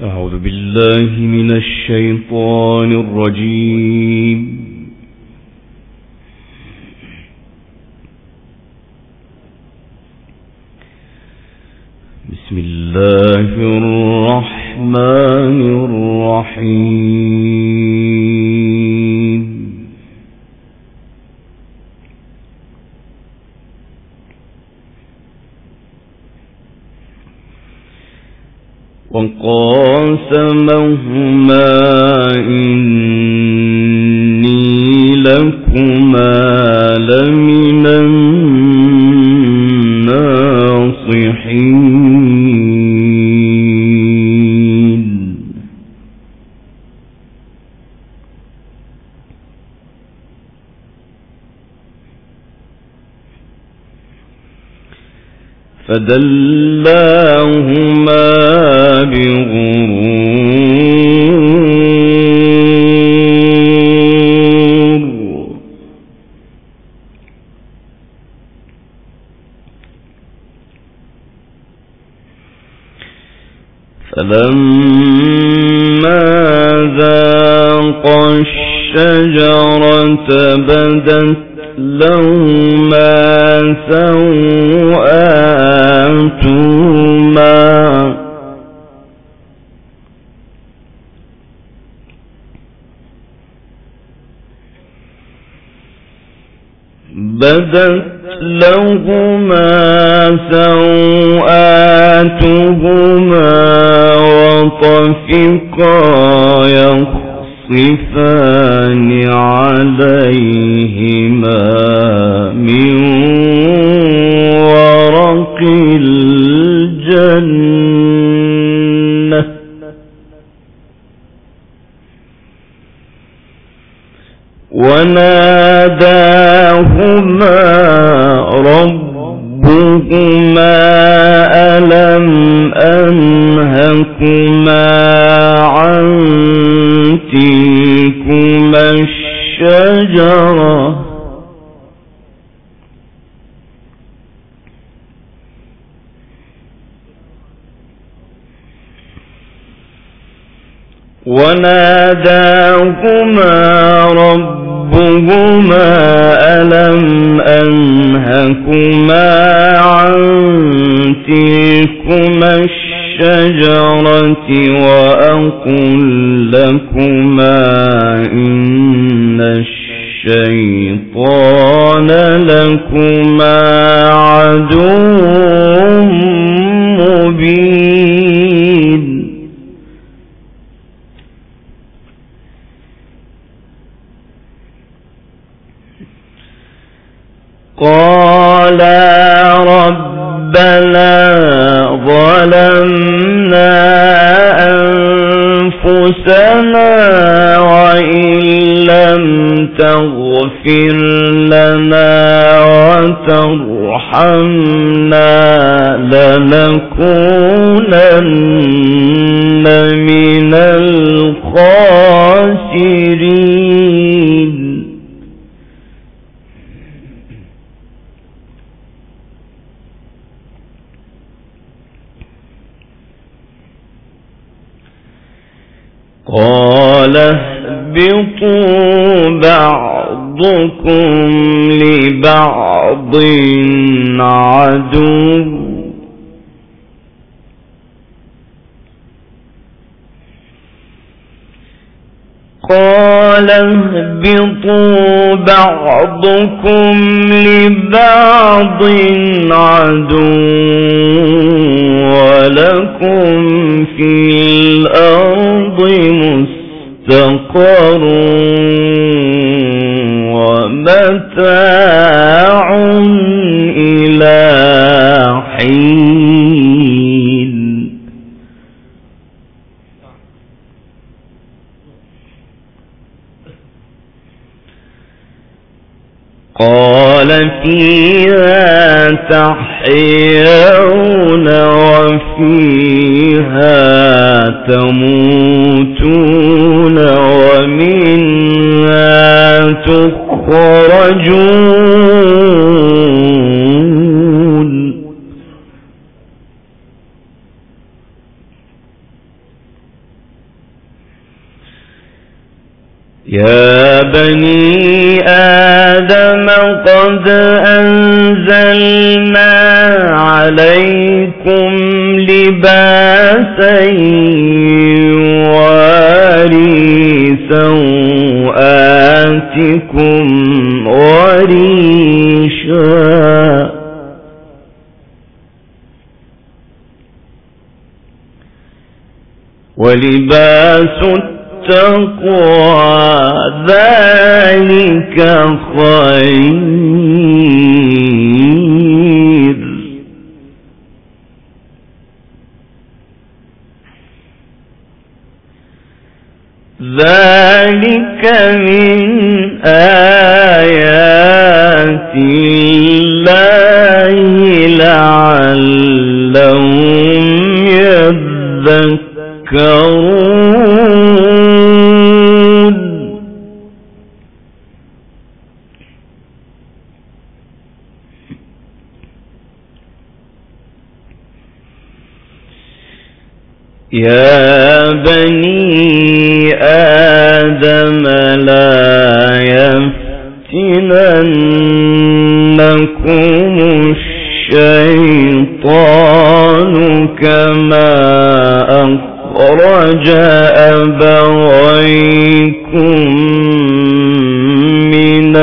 أعوذ بالله من الشيطان الرجيم. بسم الله الرحمن الرحيم. وقاسمهما إني لكما لمن الناصحين. فدلاهما بغرور فلما ذاقا الشجرة بدت لهما سوآتهما وطفقا يخصفان عليهما من ورق الجنة وناداهما ربهما ألم أنهكما عن تلكما الشجرة وناداهما ربهما ألم أنهكما عن تلكما الشجرة وأقل لكما إن الشيطان لكما عدو مبين. قالا ربنا ظلمنا أنفسنا وإن لم تغفر لنا وترحمنا لنكونن من الخاسرين. قال اهبطوا بعضكم لبعض عدو ولكم في الأرض مستقر ومتاع إلى حين. قال فيها تحيون وفيها تموتون ومنها تخرجون. يا بني آدم قد أنزلنا عليكم لباسا يواري سوآتكم وريشا ولباس التقوى ذلك خير ذلك من آيات الله لعلهم يذكرون يا بني آدم لا يفتننكم الشيطان كما أخرج أبويكم من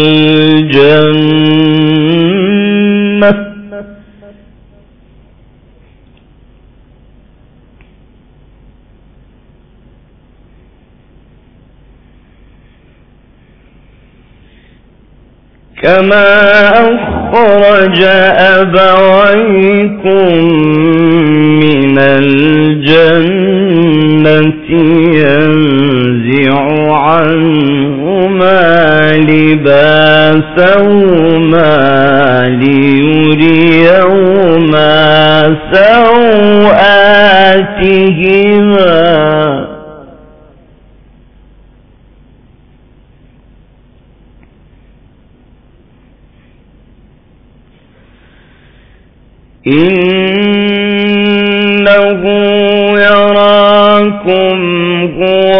الجنة كما أخرج أبويكم من الجنة ينزع عنهما لباسهما ليريهما سوآتهما إنه يراكم هو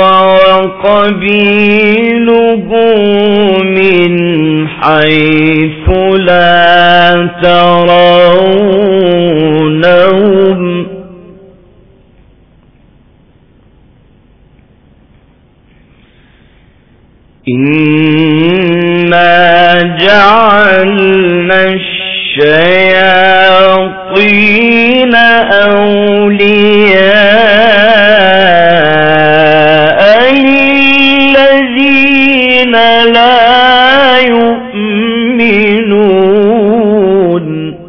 وقبيله من حيث لا ترونهم إنا جعلنا الشياطين أولياء للذين لا يؤمنون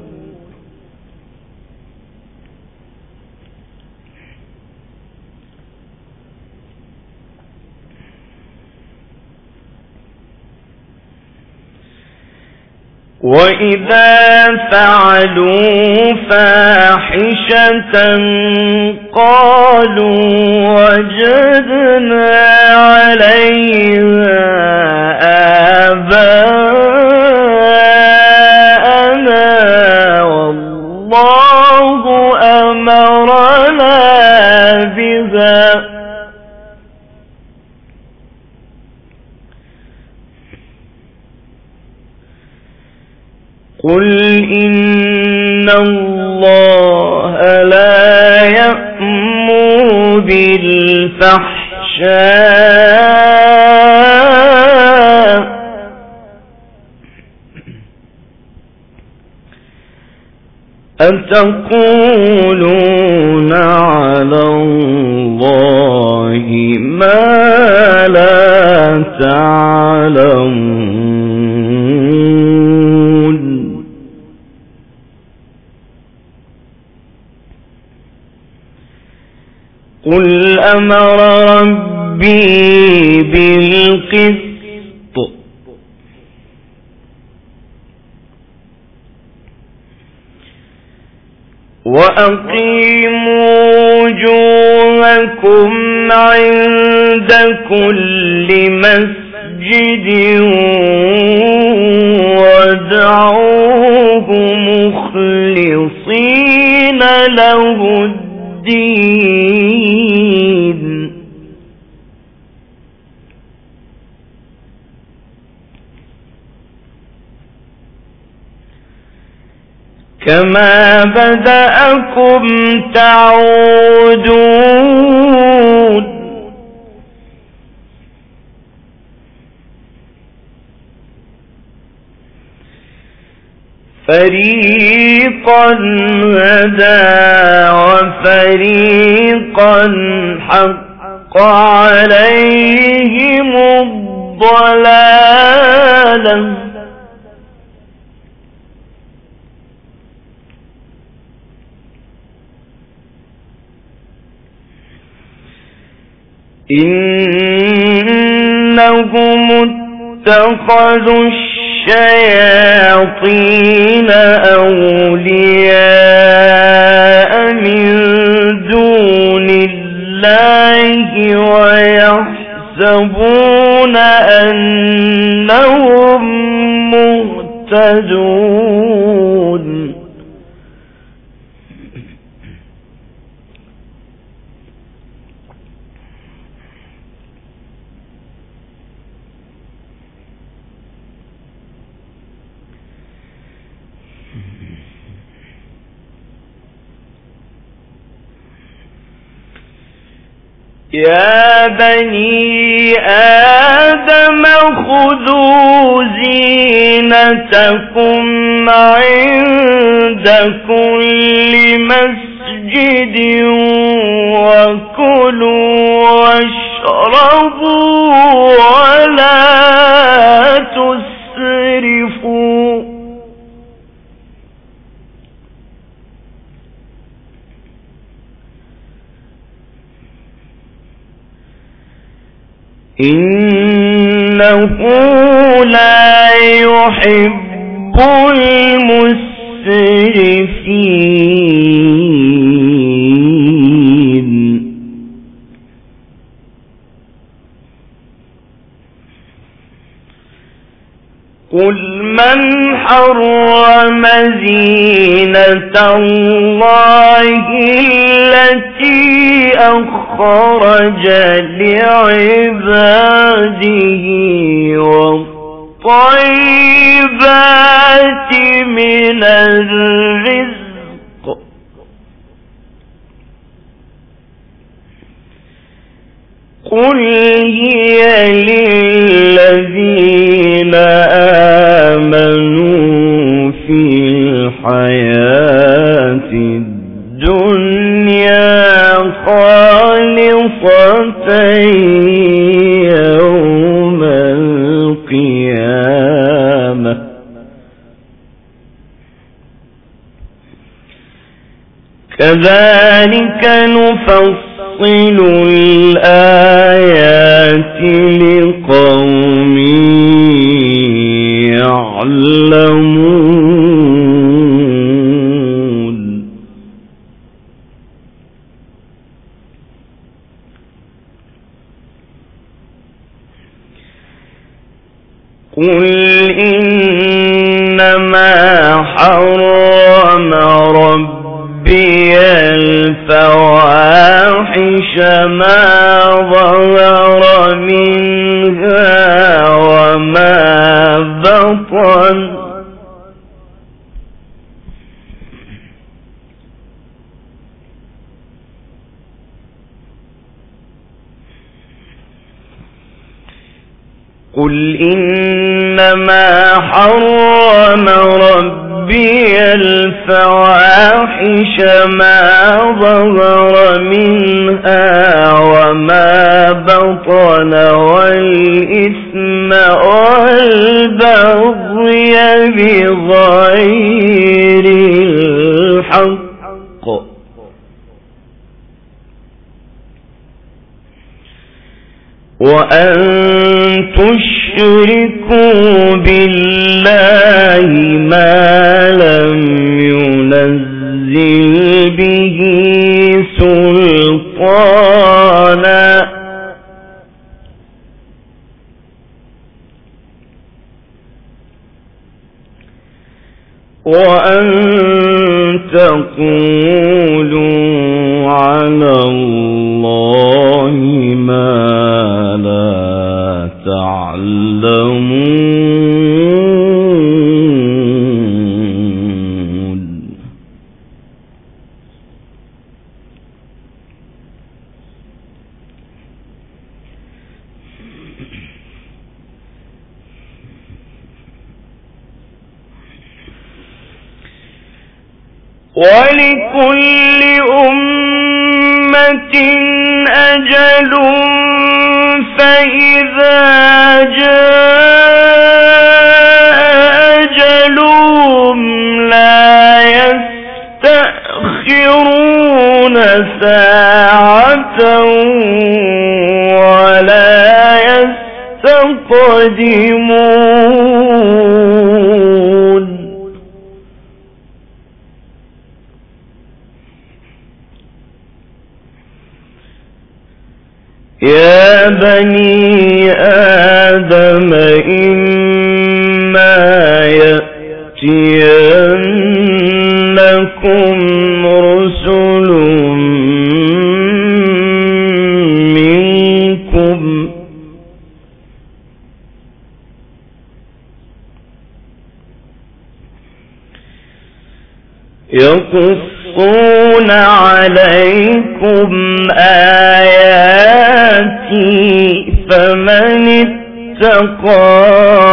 وإذا فعلوا فاحشة قالوا وجدنا عليها آباءنا والله أمرنا بها قل إن الله لا يأمر بالفحشاء أتقولون على الله ما لا تعلمون قل أمر ربي بالقسط وأقيموا وجوهكم عند كل مسجد وادعوه مخلصين له الدين. كما بدأكم تعودون فريقا هدى وفريقا حق عليهم الضلالة إنهم اتخذوا الشياطين أولياء من دون الله ويحسبون أنهم مهتدون يا بني آدم خذوا زينتكم عند كل مسجد وكلوا واشربوا ولا تسرفوا إنه لا يحب المسرفين قل من حرم زينة الله التي أخرج لعباده والطيبات من الرزق قل هي للذين آمنوا في الحياة الدنيا خالصة يوم القيامة كذلك نفصل الآيات لقوم يعلمون قل إنما حرم ربي الفواحش ما ظهر منها وما بطن قل إنما حرم ربي الفواحش ما ظهر منها وما بطن والإثم والبغي بغير الحق وأن تشركوا بالله ما لم ينزل به سلطانا وأن تقولوا على الله ما لا تعلمون ولكل أمة أجل فإذا جاء أجلهم لا يستأخرون ساعة ولا يستقدمون. يا بني آدم إما يأتينكم رسل منكم يقصون عليكم آياتي فمن اتقى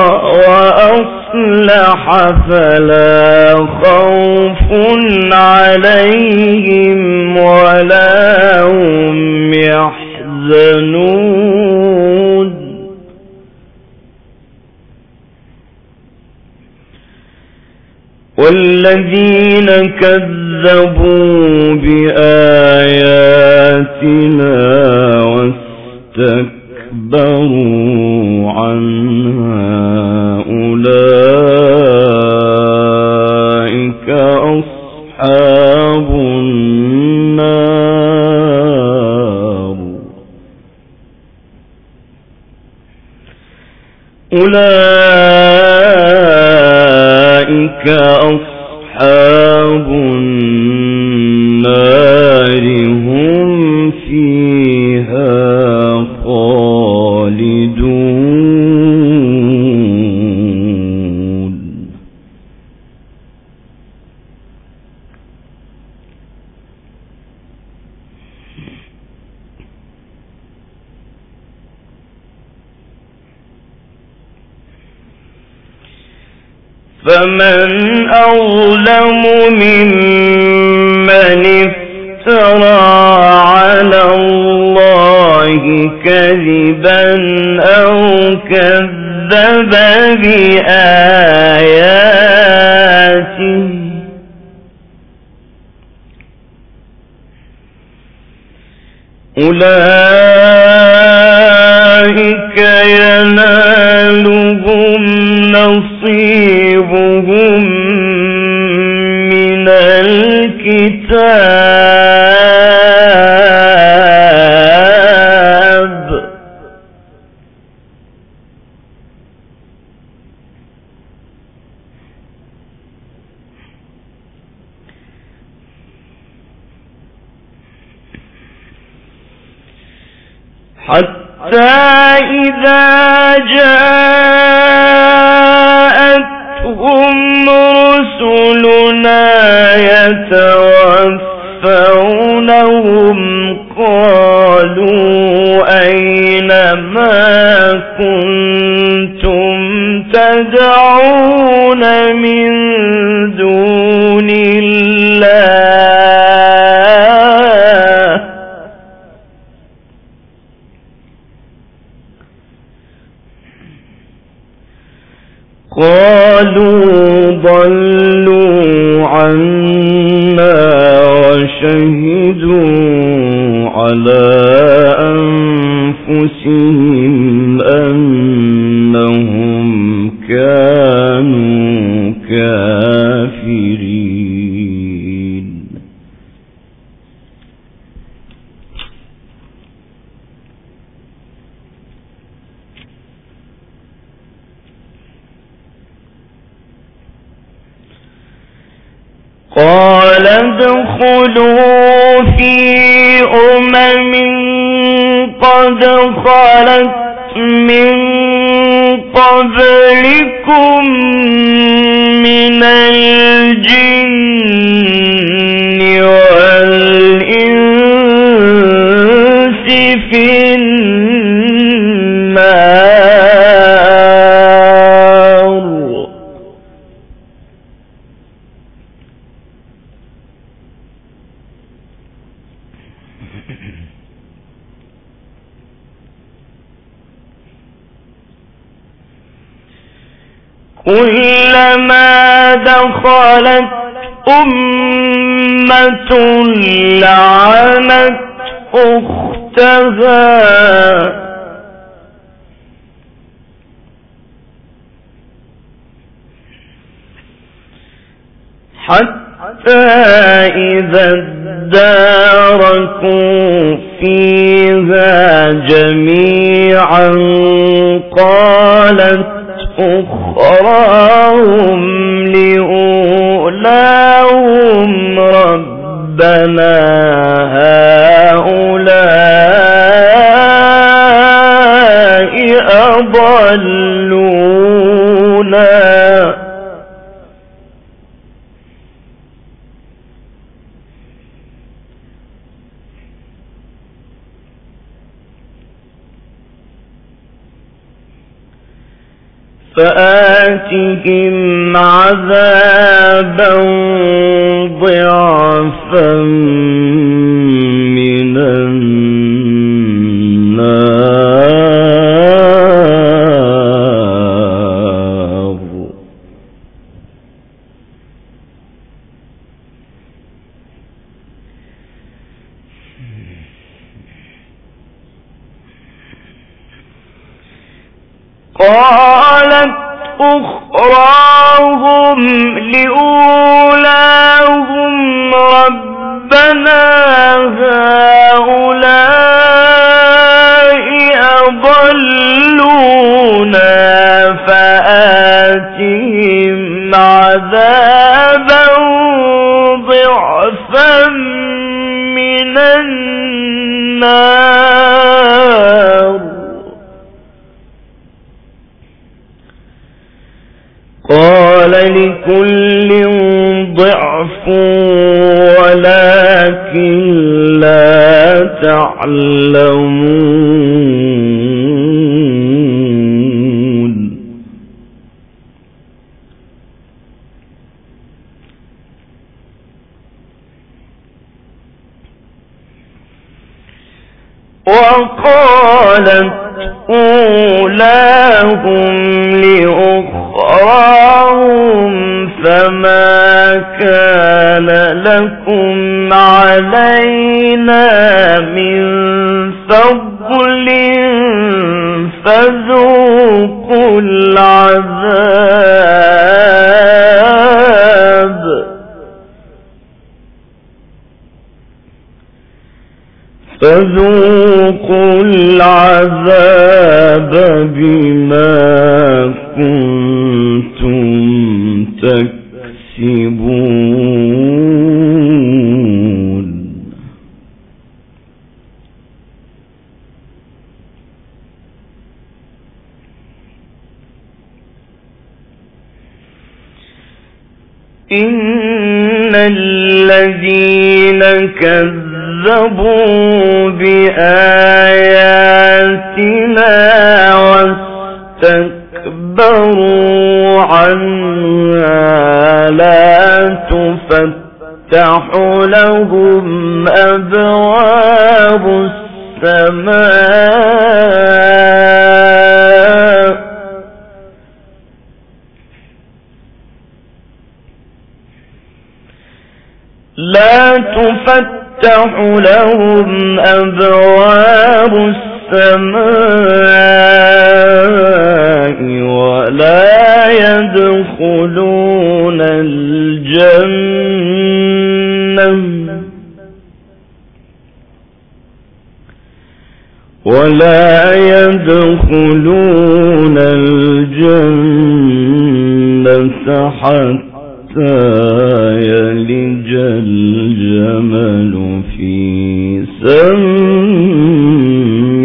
وأصلح فلا خوف عليهم ولا هم يحزنون. والذين كذبوا بآياتنا واستكبروا عنها أولئك أصحاب النار. أولئك أصحاب النار هم فيها خالدون. فمن أظلم ممن افترى على الله كذبا أو كذب بآياته أولئك ينالهم نصيبهم من الكتاب حتى إذا جاءتهم رسلنا يتوفونهم قالوا أين ما كنتم تدعون من دون الله قالوا ضلوا عنا وشهدوا على أنفسهم أنهم كانوا كافرين. قال ادخلوا في قد خلت من قبلكم من الجن والإنس في النار كلما دخلت أمة لعنت أختها حتى إذا اداركوا فيها جميعا قالت أخراهم لأولاهم ربنا هؤلاء أضلونا فآتهم عذابا ضعفا من النار قالت أخراهم لأولاهم ربنا هؤلاء أضلونا فآتهم عذابا ضعفا من النار قال لكل ضعف ولكن لا تعلمون وقالت أولاهم لأخراهم فما كان لكم علينا من فضل فذوقوا العذاب فذوقوا العذاب بما كنتم تكسبون إن الذين كذبوا بآياتنا واستكبروا عنها لا تفتح لهم أبواب السماء لا تفتح لهم أبواب السماء ولا يدخلون الجنة حتى يلج الجمل في سم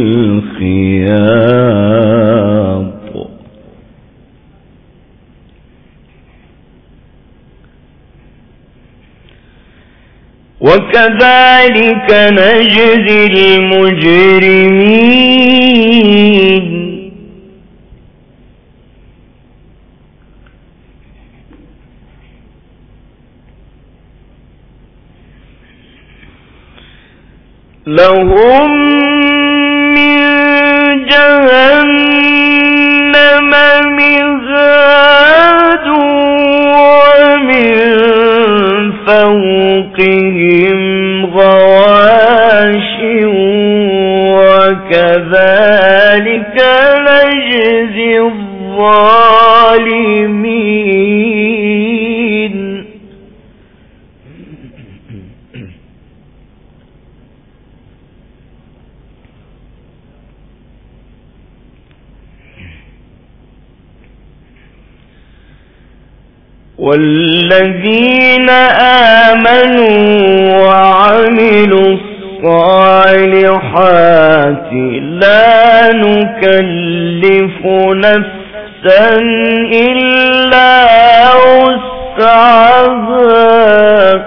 الخياط وكذلك نجزي المجرمين لهم من جهنم مهاد ومن فوقهم غواش وكذلك نجزي الظالمين. والذين آمنوا وعملوا الصالحات لا نكلف نفسا إلا وسعها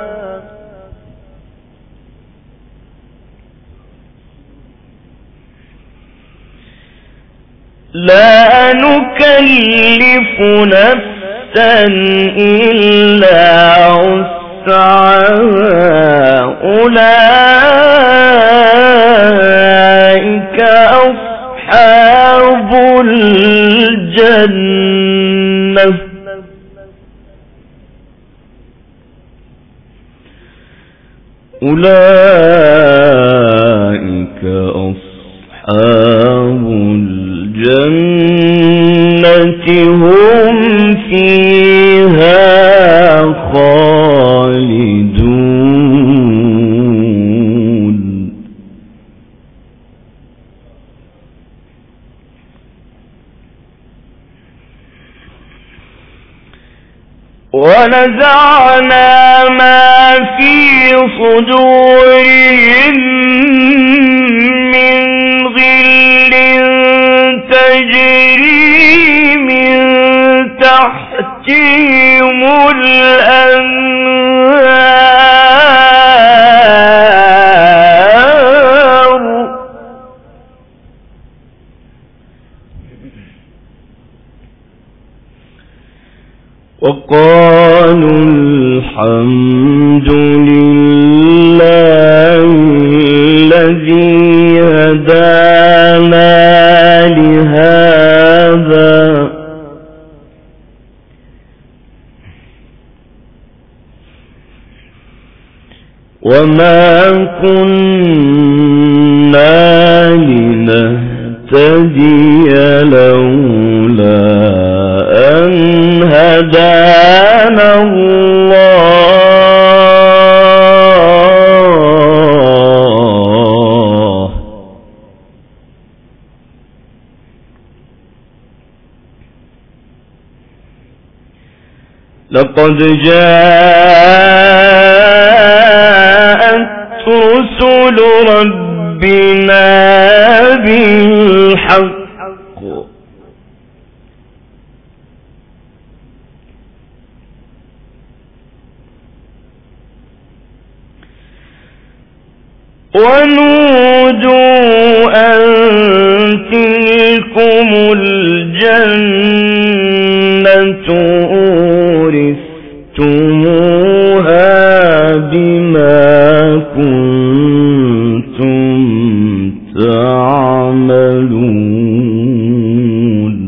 إلا وسعها أولئك أصحاب الجنة أولئك أصحاب الجنة هم فيها خالدون. ونزعنا ما في صدورهم من غل تجري من تحتهم الأنهار وقالوا الحمد لله الذي هدانا لهذا وما كنا لنهتدي لولا أن هدانا الله لقد جاءت رسل ربنا بالحق ونودوا أن تلكم الجنة أورثتموها بما كنتم تعملون.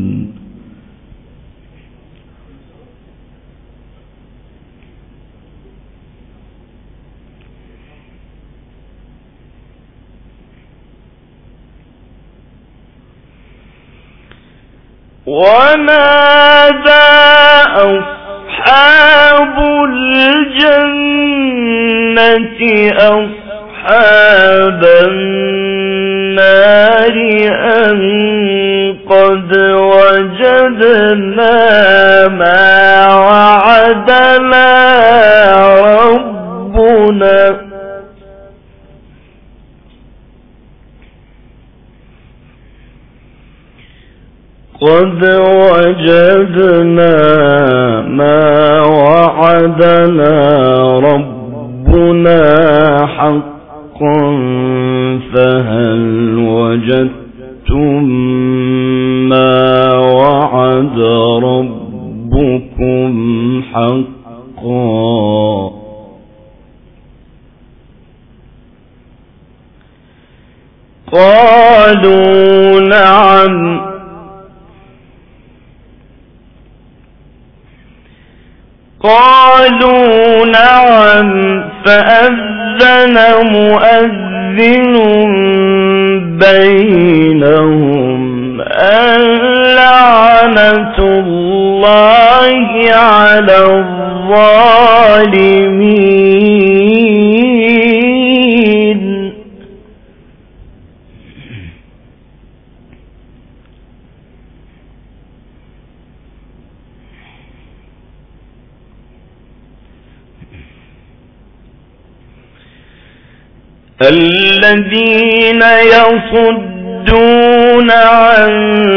ونادى أصحاب الجنة أصحاب النار أن قد وجدنا ما وعدنا ربنا قد وجدنا ما وعدنا ربنا حقا فهل وجدتم ما وعد ربكم حقا قالوا نعم فأذن مؤذن بينهم اللعنة الله على الظالمين. الذين يصدون عن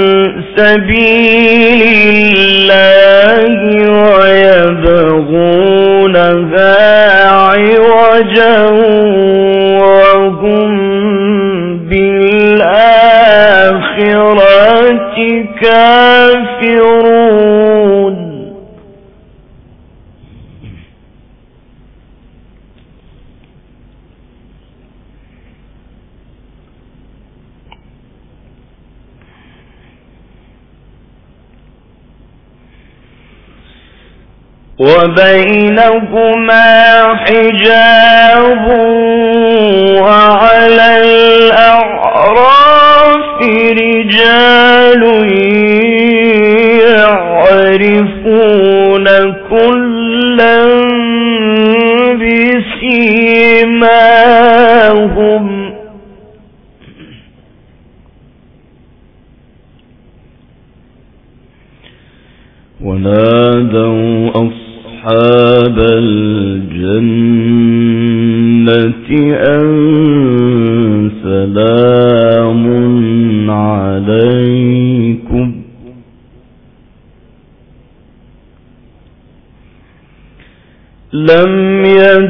سبيل الله ويبغونها عوجا وهم بالآخرة كافرون. وبينهما حجاب وعلى الأعراف رجال يعرفون كلا بسيماهم ونادوا أصحاب الجنة أن سلام عليكم لم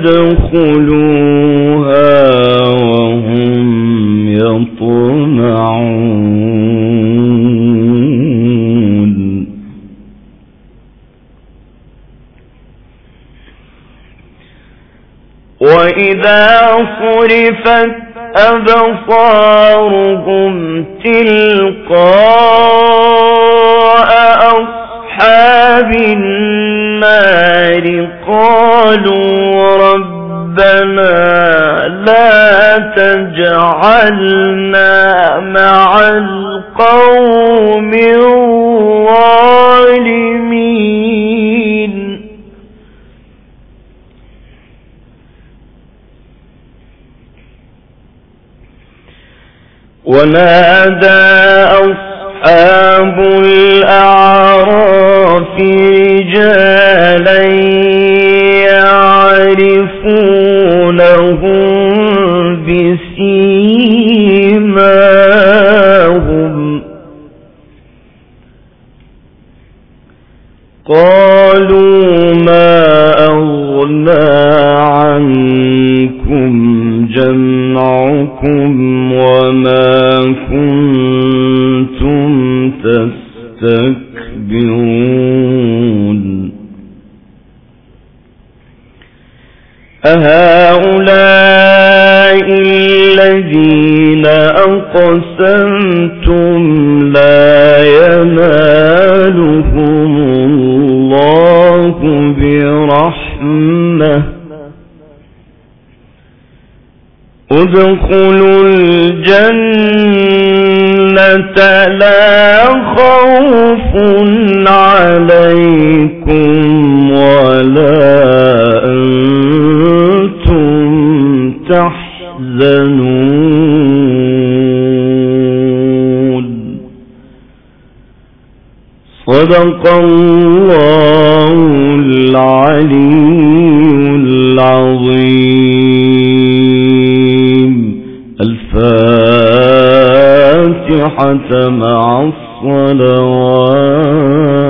يدخلوها وهم يطمعون. وإذا صرفت أبصارهم تلقاء أصحاب النار قالوا ربنا لا تجعلنا مع القوم الظالمين. ونادى أصحاب الأعراف رجالا يعرفونهم بسيماهم قالوا ما أغنى عنكم جمعكم وما كنتم تستكبرون أهؤلاء الذين أقسمتم لا ينالهم الله برحمة ادخلوا الجنة لا خوف عليكم ولا أنتم تحزنون. صدق الله العلي العظيم. الفاتحة مع الصلوات.